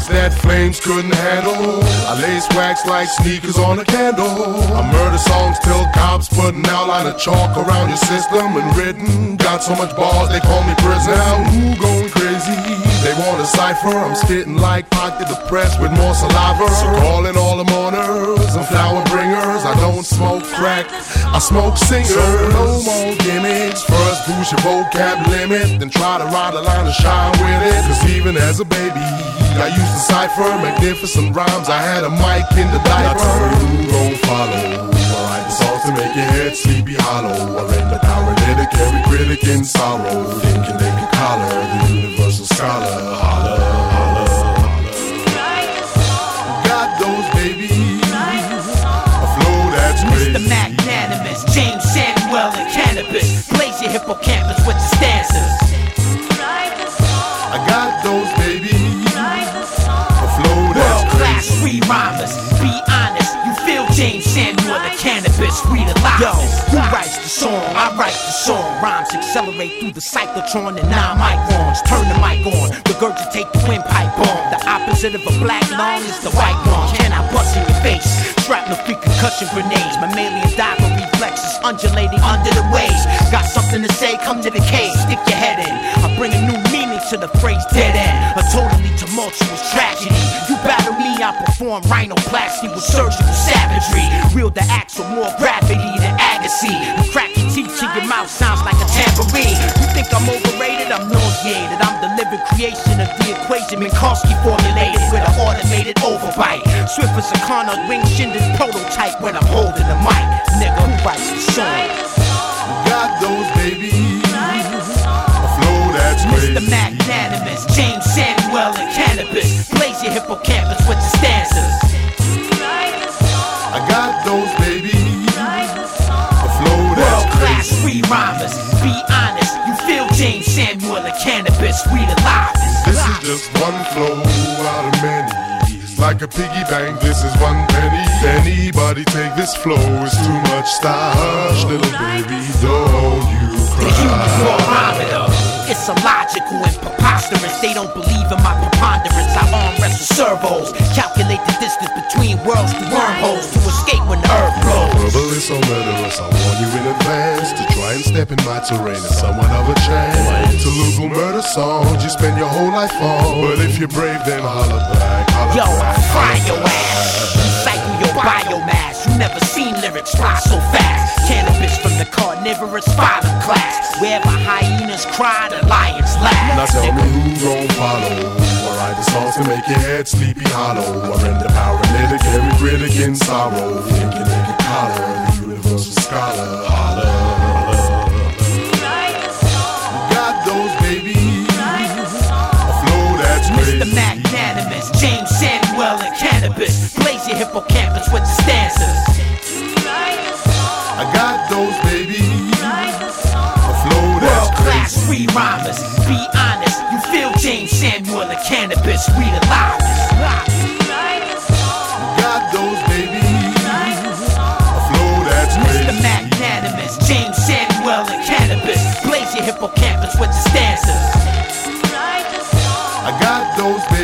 lyrics that flames couldn't handle. I lace wax like sneakers on a candle. I murder songs till cops put an outline of chalk around your system and written. Got so much balls they call me prison. Now who going crazy? They want a cipher. I'm spitting like Pac the Depressed with more saliva. So calling all the mourners and flower bringers. I don't smoke crack, I smoke singers. So no more gimmicks. First boost your vocab limit, then try to ride a line and shine with it. Cause even as a baby, I used to cipher magnificent rhymes. I had a mic in the diaper. Now tell me who gon' follow. I write the songs to make your head sleepy hollow. I render paralytic, every critic in sorrow. Thinking they could collar the universal scholar. Holla, holla, holla. Got those babies, a flow that's crazy. Mr. Magnanimous, James Samuel and Cannabis. Blaze your hippocampus with the stanzas. I got those babies, a flow that's world-class crazy. free rhymers, be honest. You feel James Samuel and Cannabis, we the live. Yo, who writes the song? I write the song. Rhymes accelerate through the cyclotron and 9 microns. Turn the mic on, regurgitate the windpipe bomb. The opposite of a black lung is the white one. Can I bust in your face? Shrapnel free concussion grenades. Mammalian diver reflexes undulating under the waves. Got something to say? Come to the cave. Stick your head in. I bring a new meaning to the phrase dead end. A totally tumultuous tragedy. You battle me, I perform rhinoplasty with surgical savagery. Wield the axe with more gravity than Agassi. You crack your teeth till your mouth sounds like a tambourine. You think I'm overrated? I'm nauseated. I'm the living creation of the equation Minkowski formulated with an automated overbite. Swift as a Connor wing shindig prototype when I'm holding the mic. Nigga, who writes the song? Got those babies, a flow that's crazy. Mr. Magnanimous, James Samuel and Cannabis. Blaze your hippocampus with the stanzas. I got those babies, a flow that's world-class crazy. free rhymers, be honest. You feel James Samuel and Cannabis, we the live. This is just one flow out of many. It's like a piggy bank, this is 1 penny. Anybody take this flow, it's too much style. Hush, little baby, don't you The human cry. barometer, it's illogical and preposterous. They don't believe in my preponderance. I arm wrestle servos, calculate the distance between worlds through wormholes to escape when the earth blows. Verbal is so murderous, I warn you in advance to try and step in my terrain is somewhat of a chance. My interlude murder songs you spend your whole life on, but if you're brave then holler back, holler Yo, I back, fry holler your back. ass, recycle your biomass. You never seen lyrics fly so fast. Cannabis from the carnivorous phylum class. Wherever hyenas cry, the lions laugh. Now tell me who gon' follow. I write the songs to make your head sleepy hollow. I render paralytic, every critic in sorrow. Thinking they can collar the universal scholar. Holla, holla. Got those babies, a flow that's crazy. Mr. Magnanimous, James Samuel and Cannabis. Blaze your hippocampus with the stanzas. I got those babies, a flow that's World-class crazy. free rhymers, be honest. You feel James Samuel and Cannabis, we the live. Got those babies, a flow that's Mr. crazy. Magnanimous, James Samuel and Cannabis. Blaze your hippocampus with the stanzas. I got those babies.